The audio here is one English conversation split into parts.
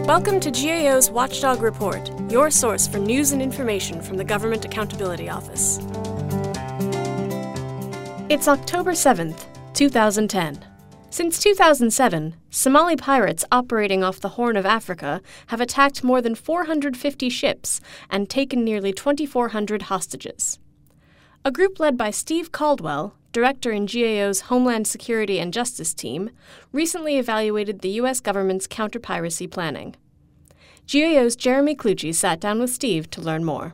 Welcome to GAO's Watchdog Report, your source for news and information from the Government Accountability Office. It's October 7th, 2010. Since 2007, Somali pirates operating off the Horn of Africa have attacked more than 450 ships and taken nearly 2,400 hostages. A group led by Steve Caldwell, director in GAO's Homeland Security and Justice team, recently evaluated the U.S. government's counter-piracy planning. GAO's Jeremy Clucci sat down with Steve to learn more.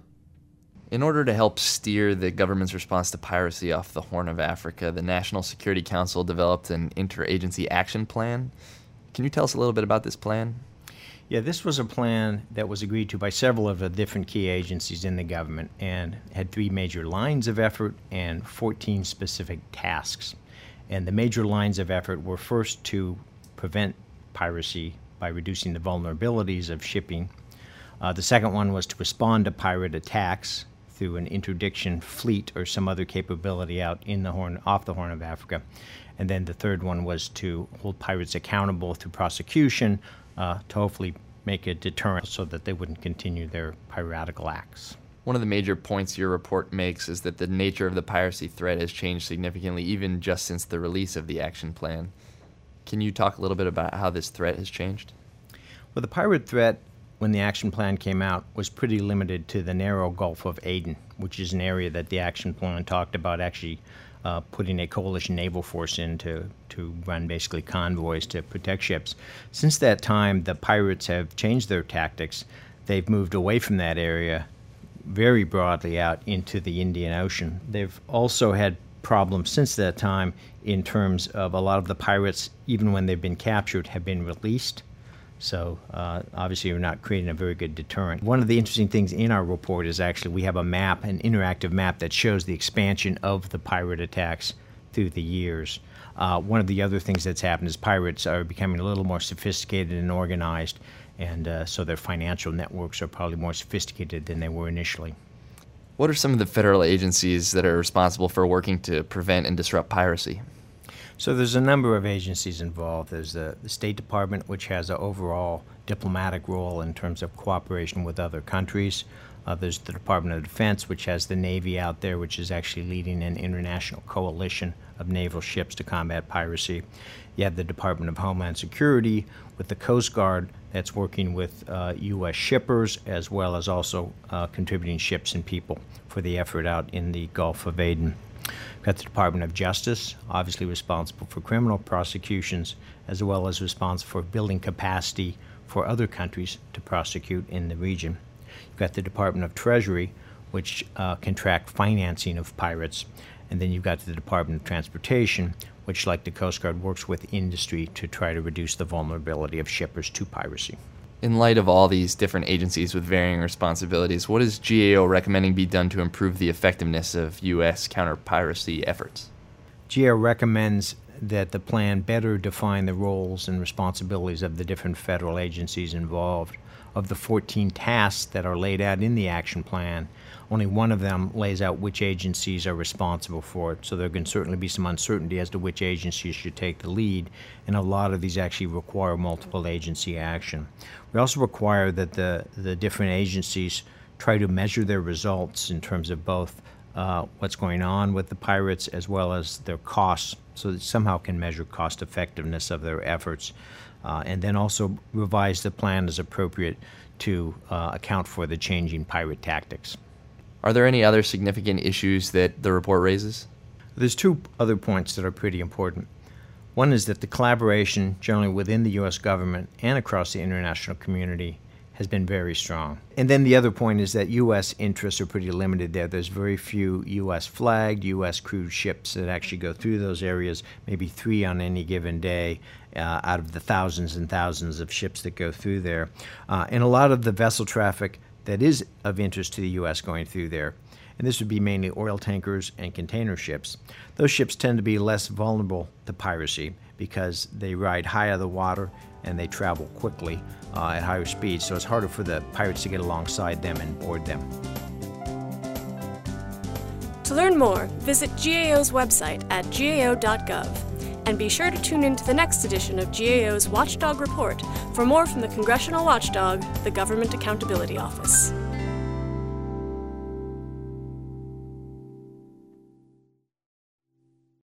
In order to help steer the government's response to piracy off the Horn of Africa, the National Security Council developed an interagency action plan. Can you tell us a little bit about this plan? Yeah, this was a plan that was agreed to by several of the different key agencies in the government and had 3 major lines of effort and 14 specific tasks. And the major lines of effort were first to prevent piracy by reducing the vulnerabilities of shipping. The second one was to respond to pirate attacks through an interdiction fleet or some other capability out off the Horn of Africa. And then the third one was to hold pirates accountable through prosecution to hopefully make a deterrent so that they wouldn't continue their piratical acts. One of the major points your report makes is that the nature of the piracy threat has changed significantly, even just since the release of the action plan. Can you talk a little bit about how this threat has changed? Well, the pirate threat, when the action plan came out, was pretty limited to the narrow Gulf of Aden, which is an area that the action plan talked about actually putting a coalition naval force in to run basically convoys to protect ships. Since that time, the pirates have changed their tactics. They've moved away from that area very broadly out into the Indian Ocean. They've also had problems since that time in terms of a lot of the pirates, even when they've been captured, have been released. So obviously you're not creating a very good deterrent. One of the interesting things in our report is actually we have a map, an interactive map that shows the expansion of the pirate attacks through the years. One of the other things that's happened is pirates are becoming a little more sophisticated and organized, and so their financial networks are probably more sophisticated than they were initially. What are some of the federal agencies that are responsible for working to prevent and disrupt piracy? So there's a number of agencies involved. There's the State Department, which has an overall diplomatic role in terms of cooperation with other countries. There's the Department of Defense, which has the Navy out there, which is actually leading an international coalition of naval ships to combat piracy. You have the Department of Homeland Security with the Coast Guard that's working with U.S. shippers as well as also contributing ships and people for the effort out in the Gulf of Aden. We've got the Department of Justice, obviously responsible for criminal prosecutions, as well as responsible for building capacity for other countries to prosecute in the region. You've got the Department of Treasury, which can track financing of pirates. And then you've got the Department of Transportation, which, like the Coast Guard, works with industry to try to reduce the vulnerability of shippers to piracy. In light of all these different agencies with varying responsibilities, what is GAO recommending be done to improve the effectiveness of U.S. counter-piracy efforts? GAO recommends that the plan better define the roles and responsibilities of the different federal agencies involved. Of the 14 tasks that are laid out in the action plan, only one of them lays out which agencies are responsible for it, so there can certainly be some uncertainty as to which agencies should take the lead, and a lot of these actually require multiple agency action. We also require that the different agencies try to measure their results in terms of both what's going on with the pirates as well as their costs, so that somehow can measure cost effectiveness of their efforts, and then also revise the plan as appropriate to account for the changing pirate tactics. Are there any other significant issues that the report raises? There's 2 other points that are pretty important. One is that the collaboration generally within the U.S. government and across the international community has been very strong. And then the other point is that U.S. interests are pretty limited there. There's very few U.S. flagged, U.S. crewed ships that actually go through those areas, maybe 3 on any given day out of the thousands and thousands of ships that go through there. And a lot of the vessel traffic that is of interest to the U.S. going through there, and this would be mainly oil tankers and container ships. Those ships tend to be less vulnerable to piracy because they ride high out of the water and they travel quickly at higher speeds, so it's harder for the pirates to get alongside them and board them. To learn more, visit GAO's website at gao.gov. And be sure to tune in to the next edition of GAO's Watchdog Report for more from the Congressional Watchdog, the Government Accountability Office.